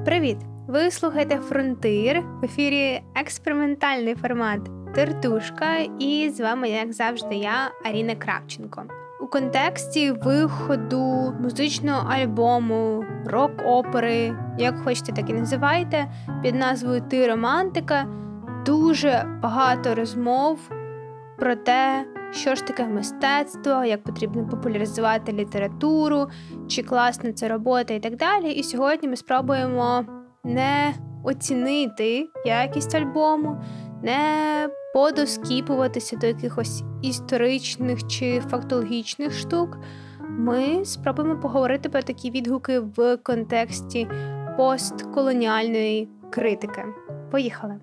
Привіт! Ви слухаєте «Фронтир», в ефірі експериментальний формат «Тертушка», і з вами, як завжди, я, Аріна Кравченко. У контексті виходу музичного альбому, рок-опери, як хочете, так і називайте, під назвою «Ти романтика», дуже багато розмов про те, що ж таке мистецтво, як потрібно популяризувати літературу, чи класна це робота і так далі. І сьогодні ми спробуємо не оцінити якість альбому, не подоскіпуватися до якихось історичних чи фактологічних штук. Ми спробуємо поговорити про такі відгуки в контексті постколоніальної критики. Поїхали!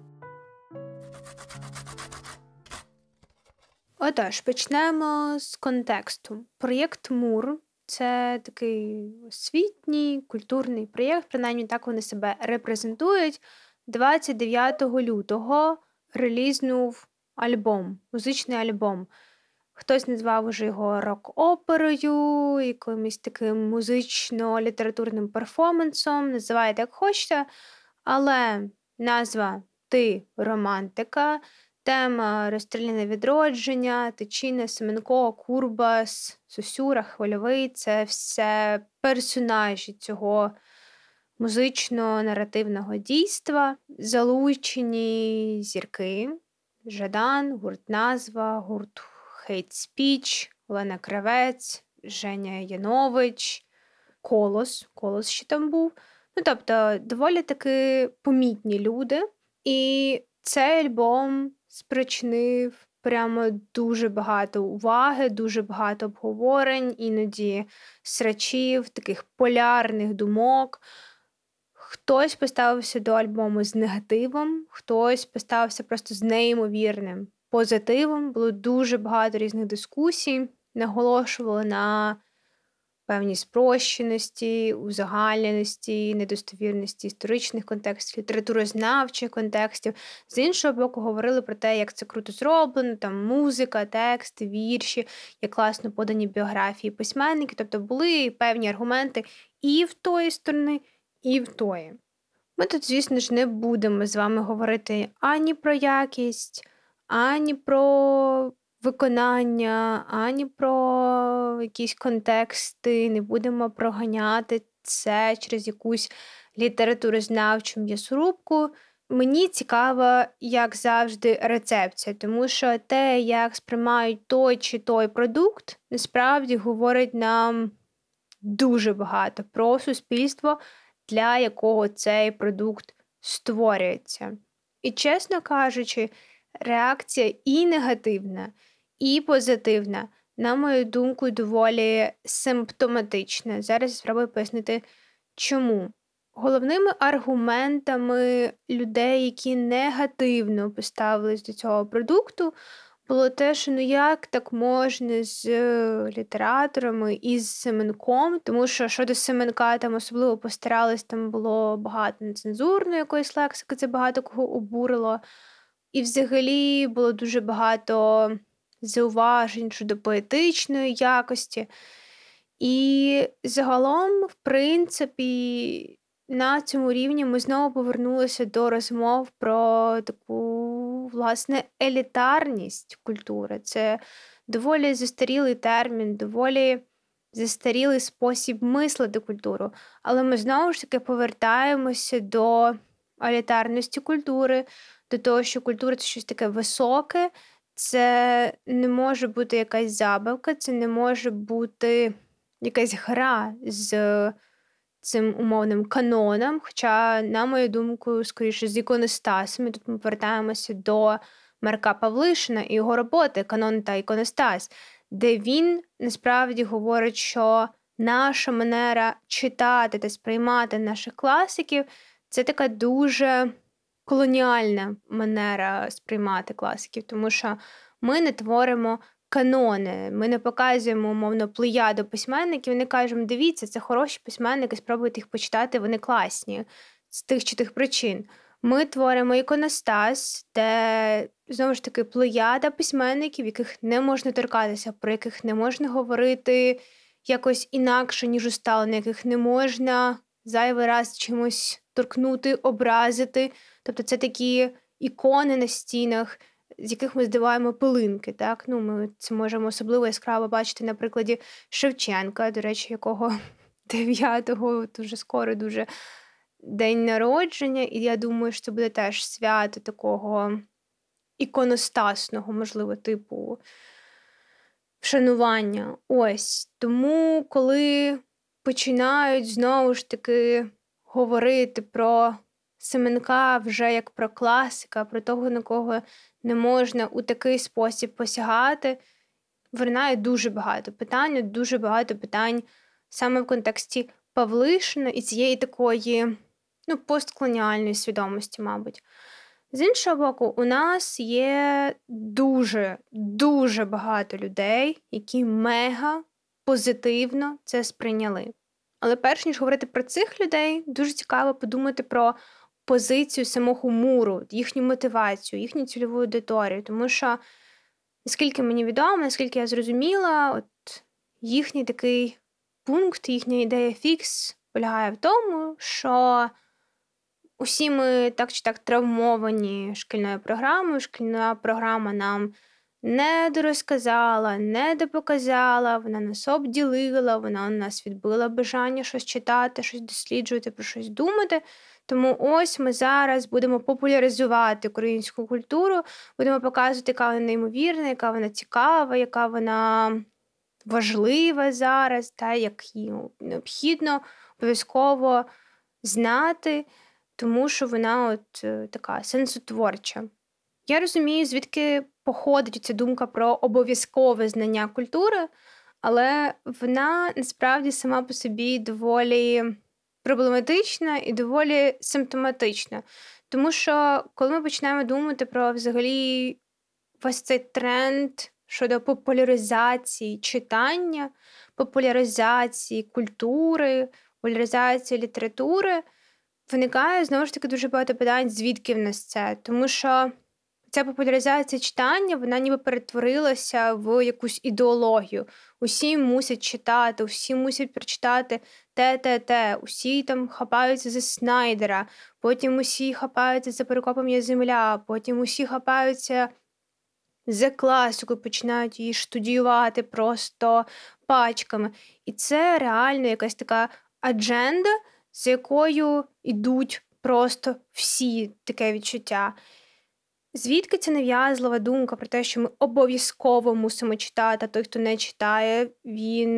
Отож, почнемо з контексту. Проєкт МУР – це такий освітній, культурний проєкт, принаймні так вони себе репрезентують. 29 лютого релізнув альбом, музичний альбом. Хтось назвав уже його рок-оперою, якимось таким музично-літературним перформансом, називайте як хочете, але назва «Ти романтика», тема «Розстріляне відродження», Тичина, Семенко, Курбас, Сосюра, Хвильовий – це все персонажі цього музично-наративного дійства. Залучені зірки – Жадан, гурт «Назва», гурт «Хейт Спіч», Олена Кравець, Женя Янович, Колос ще там був. Тобто доволі таки помітні люди. І цей альбом спричинив прямо дуже багато уваги, дуже багато обговорень, іноді срачів, таких полярних думок. Хтось поставився до альбому з негативом, хтось поставився просто з неймовірним позитивом. Було дуже багато різних дискусій, наголошували на певній спрощеності, узагальненості, недостовірності історичних контекстів, літературознавчих контекстів. З іншого боку, говорили про те, як це круто зроблено, там музика, тексти, вірші, як класно подані біографії письменників. Тобто були певні аргументи і в тої сторони, і в тої. Ми тут, звісно ж, не будемо з вами говорити ані про якість, ані про виконання, ані про якісь контексти, не будемо проганяти це через якусь літературознавчу м'ясорубку. Мені цікава, як завжди, рецепція, тому що те, як сприймають той чи той продукт, насправді говорить нам дуже багато про суспільство, для якого цей продукт створюється. І, чесно кажучи, реакція і негативна, і позитивна, на мою думку, доволі симптоматична. Зараз я спробую пояснити, чому. Головними аргументами людей, які негативно поставились до цього продукту, було те, що як так можна з літераторами і з Семенком, тому що щодо Семенка там особливо постарались, там було багато нецензурної якоїсь лексики, це багато кого обурило. І взагалі було дуже багато зауважень щодо поетичної якості. І загалом, в принципі, на цьому рівні ми знову повернулися до розмов про таку, власне, елітарність культури. Це доволі застарілий термін, доволі застарілий спосіб мислити культуру. Але ми знову ж таки повертаємося до елітарності культури, до того, що культура – це щось таке високе, це не може бути якась забавка, це не може бути якась гра з цим умовним каноном, хоча, на мою думку, скоріше з іконостасами. Тут ми повертаємося до Марка Павлишина і його роботи «Канон та іконостас», де він насправді говорить, що наша манера читати та сприймати наших класиків – це така дуже колоніальна манера сприймати класиків, тому що ми не творимо канони, ми не показуємо, умовно, плеяду письменників, не кажемо, дивіться, це хороші письменники, спробуйте їх почитати, вони класні, з тих чи тих причин. Ми творимо іконостас, де, знову ж таки, плеяда письменників, яких не можна торкатися, про яких не можна говорити якось інакше, ніж усталено, яких не можна зайвий раз чимось торкнути, образити. Тобто це такі ікони на стінах, з яких ми здуваємо пилинки. Так? Ми це можемо особливо яскраво бачити на прикладі Шевченка, до речі, якого 9-го, дуже скоро дуже день народження. І я думаю, що це буде теж свято такого іконостасного, можливо, типу вшанування. Ось. Тому, коли починають знову ж таки говорити про Семенка вже як про класика, про того, на кого не можна у такий спосіб посягати, виринає дуже багато питань саме в контексті Павлишина і цієї такої постколоніальної свідомості, мабуть. З іншого боку, у нас є дуже багато людей, які мега позитивно це сприйняли. Але перш ніж говорити про цих людей, дуже цікаво подумати про позицію самого Муру, їхню мотивацію, їхню цільову аудиторію. Тому що, наскільки мені відомо, наскільки я зрозуміла, от їхній такий пункт, їхня ідея фікс полягає в тому, що усі ми так чи так травмовані шкільною програмою. Шкільна програма нам не дорозказала, не допоказала, вона нас обділила, вона у нас відбила бажання щось читати, щось досліджувати, про щось думати. Тому ось ми зараз будемо популяризувати українську культуру, будемо показувати, яка вона неймовірна, яка вона цікава, яка вона важлива зараз, як її необхідно обов'язково знати, тому що вона така сенсотворча. Я розумію, звідки походить ця думка про обов'язкове знання культури, але вона насправді сама по собі доволі проблематична і доволі симптоматична. Тому що коли ми починаємо думати про взагалі весь цей тренд щодо популяризації читання, популяризації культури, популяризації літератури, виникає, знову ж таки, дуже багато питань, звідки в нас це. Тому що ця популяризація читання, вона ніби перетворилася в якусь ідеологію. Усі мусять читати, усі мусять прочитати те. Усі там хапаються за Снайдера, потім усі хапаються за «Перекопом є земля», потім усі хапаються за класику, починають її студіювати просто пачками. І це реально якась така адженда, з якою йдуть просто всі, таке відчуття. Звідки ця нав'язлива думка про те, що ми обов'язково мусимо читати, а той, хто не читає, він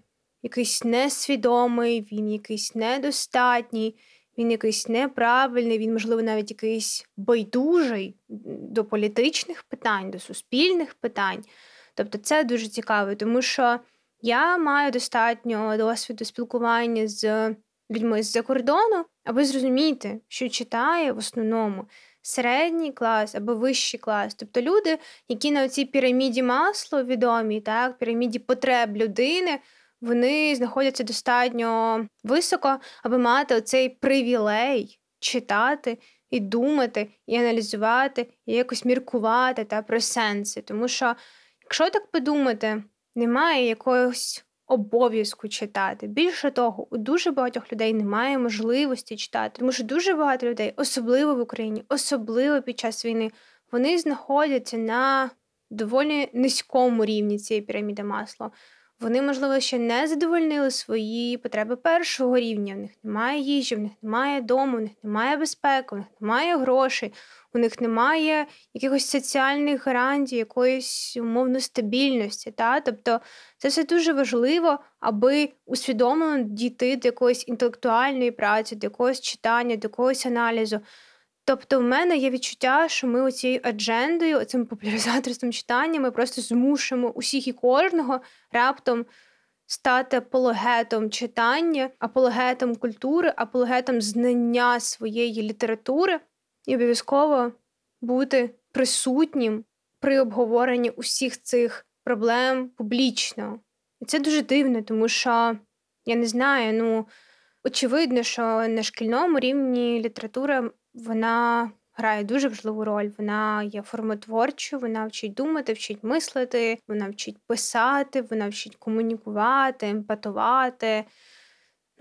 якийсь несвідомий, він якийсь недостатній, він якийсь неправильний, він, можливо, навіть якийсь байдужий до політичних питань, до суспільних питань. Тобто це дуже цікаво, тому що я маю достатньо досвіду спілкування з людьми з-за кордону, аби зрозуміти, що читає в основному середній клас або вищий клас. Тобто люди, які на цій піраміді Маслоу відомі, так, піраміді потреб людини, вони знаходяться достатньо високо, аби мати оцей привілей читати і думати, і аналізувати, і якось міркувати про сенси. Тому що, якщо так подумати, немає якогось обов'язку читати. Більше того, у дуже багатьох людей немає можливості читати, тому що дуже багато людей, особливо в Україні, особливо під час війни, вони знаходяться на доволі низькому рівні цієї піраміди Маслоу. Вони, можливо, ще не задовольнили свої потреби першого рівня. В них немає їжі, в них немає дому, в них немає безпеки, в них немає грошей, у них немає якихось соціальних гарантій, якоїсь умовно стабільності. Тобто це все дуже важливо, аби усвідомлено дійти до якоїсь інтелектуальної праці, до якогось читання, до якогось аналізу. Тобто в мене є відчуття, що ми оцією аджендою, оцим популяризаторством читання, ми просто змушуємо усіх і кожного раптом стати апологетом читання, апологетом культури, апологетом знання своєї літератури і обов'язково бути присутнім при обговоренні усіх цих проблем публічно. І це дуже дивно, тому що, я не знаю, очевидно, що на шкільному рівні література вона грає дуже важливу роль. Вона є формотворчою, вона вчить думати, вчить мислити, вона вчить писати, вона вчить комунікувати, емпатувати.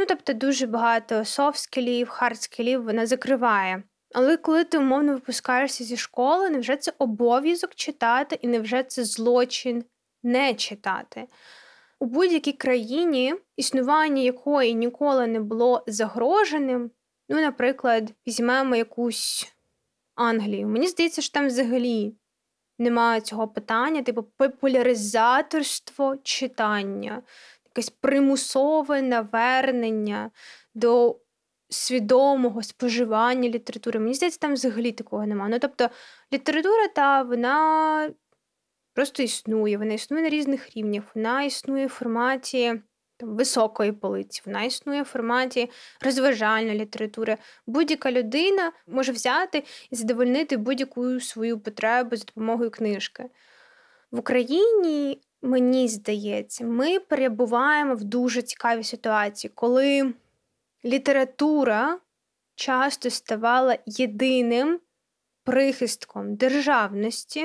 Ну, тобто дуже багато софт-скілів, хард-скілів вона закриває. Але коли ти умовно випускаєшся зі школи, невже це обов'язок читати і невже це злочин не читати? У будь-якій країні, існування якої ніколи не було загроженим, ну, наприклад, візьмемо якусь Англію. Мені здається, що там взагалі немає цього питання, типу популяризаторство читання, якесь примусове навернення до свідомого споживання літератури. Мені здається, там взагалі такого немає. Ну, тобто, література, вона просто існує, вона існує на різних рівнях, вона існує в форматі високої полиці, вона існує в форматі розважальної літератури. Будь-яка людина може взяти і задовольнити будь-яку свою потребу за допомогою книжки. В Україні, мені здається, ми перебуваємо в дуже цікавій ситуації, коли література часто ставала єдиним прихистком державності,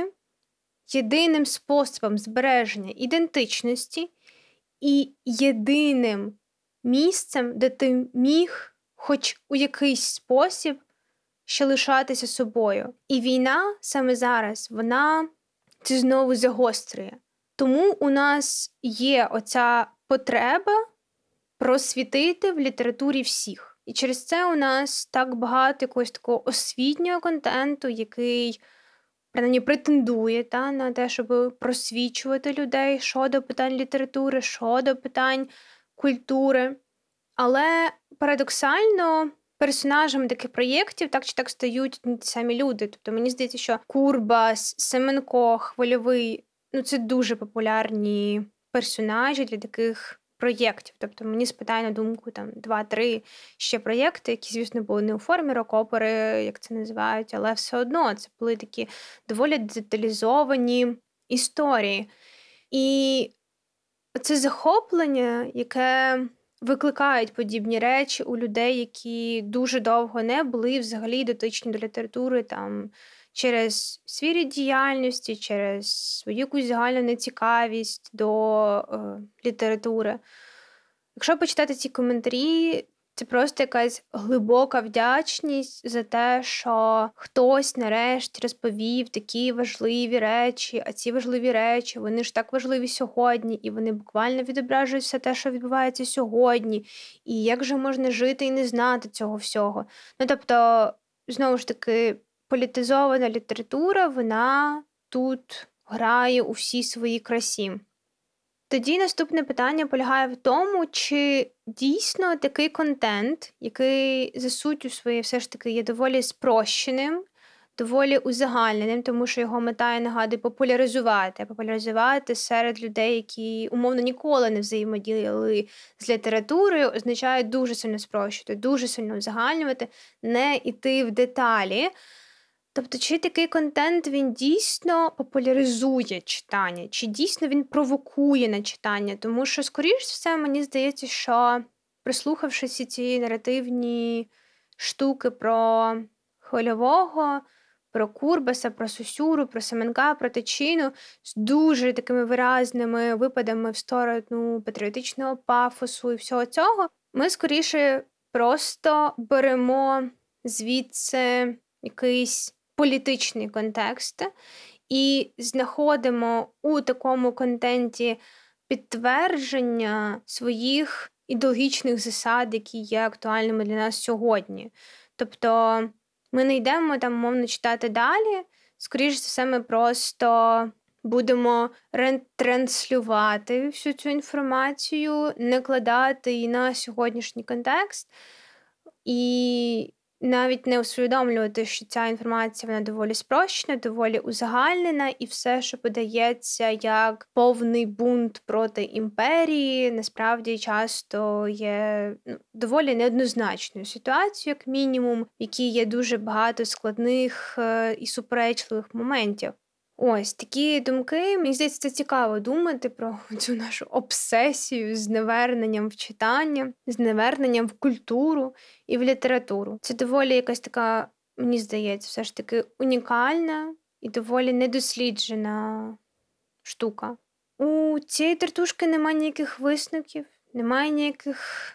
єдиним способом збереження ідентичності і єдиним місцем, де ти міг хоч у якийсь спосіб ще лишатися собою. І війна саме зараз, вона це знову загострює. Тому у нас є оця потреба просвітити в літературі всіх. І через це у нас так багато якогось такого освітнього контенту, який принаймні претендує на те, щоб просвічувати людей щодо питань літератури, щодо питань культури. Але парадоксально персонажами таких проєктів так чи так стають ті самі люди. Тобто мені здається, що Курбас, Семенко, Хвильовий – це дуже популярні персонажі для таких проєктів. Тобто мені спитає на думку 2-3 ще проєкти, які, звісно, були не у формі рок-опери, як це називають, але все одно це були такі доволі деталізовані історії. І це захоплення, яке викликають подібні речі у людей, які дуже довго не були взагалі дотичні до літератури, через свій рід діяльності, через свою якусь загальну нецікавість до літератури. Якщо почитати ці коментарі, це просто якась глибока вдячність за те, що хтось нарешті розповів такі важливі речі, а ці важливі речі, вони ж так важливі сьогодні, і вони буквально відображують все те, що відбувається сьогодні. І як же можна жити і не знати цього всього? Тобто, знову ж таки, політизована література, вона тут грає у всій своїй красі. Тоді наступне питання полягає в тому, чи дійсно такий контент, який за суттю своєю все ж таки є доволі спрощеним, доволі узагальненим, тому що його мета, я нагадую, популяризувати серед людей, які умовно ніколи не взаємодіяли з літературою, означає дуже сильно спрощувати, дуже сильно узагальнювати, не йти в деталі. Тобто, чи такий контент, він дійсно популяризує читання, чи дійсно він провокує на читання? Тому що, скоріш все, мені здається, що прислухавшись ці наративні штуки про Хвильового, про Курбаса, про Сосюру, про Семенка, про Тичину, з дуже такими виразними випадами в сторону патріотичного пафосу і всього цього, ми, скоріше, просто беремо звідси якийсь політичний контекст і знаходимо у такому контенті підтвердження своїх ідеологічних засад, які є актуальними для нас сьогодні. Тобто ми не йдемо мовно читати далі, скоріш за все ми просто будемо ретранслювати всю цю інформацію, не кладати її на сьогоднішній контекст і навіть не усвідомлювати, що ця інформація вона доволі спрощена, доволі узагальнена, і все, що подається як повний бунт проти імперії, насправді часто є доволі неоднозначною ситуацією, як мінімум, в якій є дуже багато складних і суперечливих моментів. Ось такі думки. Мені здається, це цікаво думати про цю нашу обсесію з наверненням в читання, з наверненням в культуру і в літературу. Це доволі якась така, мені здається, все ж таки унікальна і доволі недосліджена штука. У цієї тертушки немає ніяких висновків, немає ніяких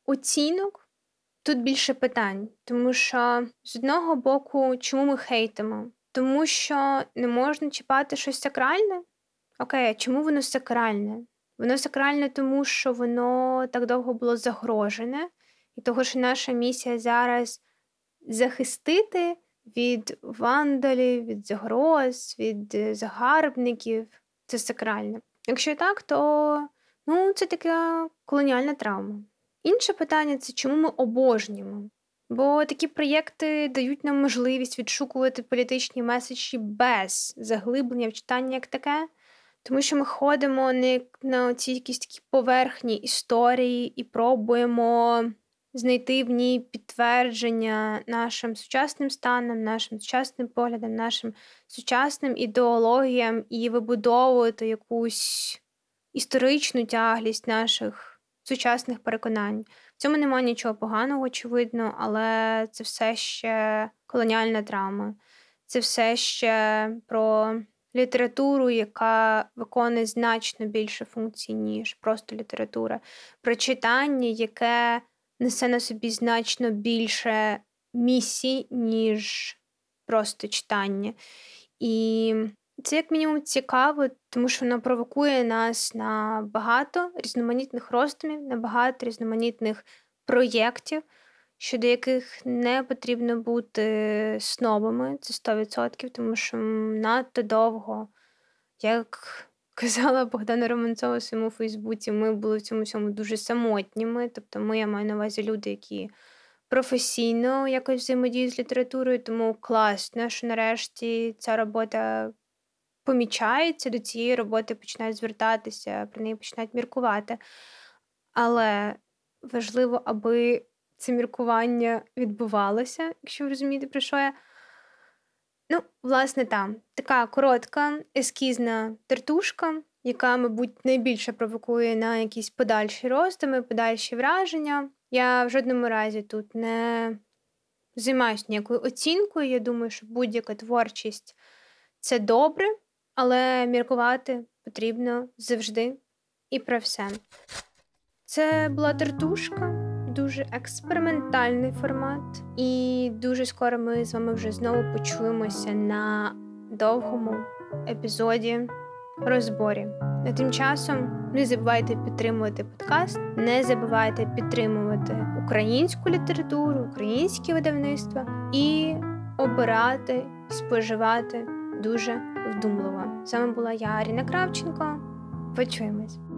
оцінок тут більше питань, тому що з одного боку, чому ми хейтимо? Тому що не можна чіпати щось сакральне? Окей, а чому воно сакральне? Воно сакральне, тому що воно так довго було загрожене, і того, що наша місія зараз захистити від вандалів, від загроз, від загарбників. Це сакральне. Якщо так, то це така колоніальна травма. Інше питання – це чому ми обожнюємо? Бо такі проєкти дають нам можливість відшукувати політичні меседжі без заглиблення в читання як таке, тому що ми ходимо не на ці якісь такі поверхні історії і пробуємо знайти в ній підтвердження нашим сучасним станам, нашим сучасним поглядам, нашим сучасним ідеологіям і вибудовувати якусь історичну тяглість наших сучасних переконань. В цьому немає нічого поганого, очевидно, але це все ще колоніальна травма. Це все ще про літературу, яка виконує значно більше функцій, ніж просто література. Про читання, яке несе на собі значно більше місій, ніж просто читання. І це як мінімум цікаво, тому що воно провокує нас на багато різноманітних роздумів, на багато різноманітних проєктів, щодо яких не потрібно бути снобами, це 100%, тому що надто довго, як казала Богдана Романцова у своєму Фейсбуці, ми були в цьому всьому дуже самотніми. Тобто я маю на увазі люди, які професійно якось взаємодіють з літературою, тому класно, що нарешті ця робота помічається, до цієї роботи починають звертатися, про неї починають міркувати. Але важливо, аби це міркування відбувалося, якщо ви розумієте, про що я. Власне, там така коротка, ескізна тертушка, яка, мабуть, найбільше провокує на якісь подальші роздуми, подальші враження. Я в жодному разі тут не займаюся ніякою оцінкою. Я думаю, що будь-яка творчість – це добре, але міркувати потрібно завжди і про все. Це була тертушка. Дуже експериментальний формат. І дуже скоро ми з вами вже знову почуємося на довгому епізоді розборі. А тим часом не забувайте підтримувати подкаст, не забувайте підтримувати українську літературу, українські видавництва і обирати, споживати дуже вдумливо. З вами була я, Аріна Кравченко. Почуємось.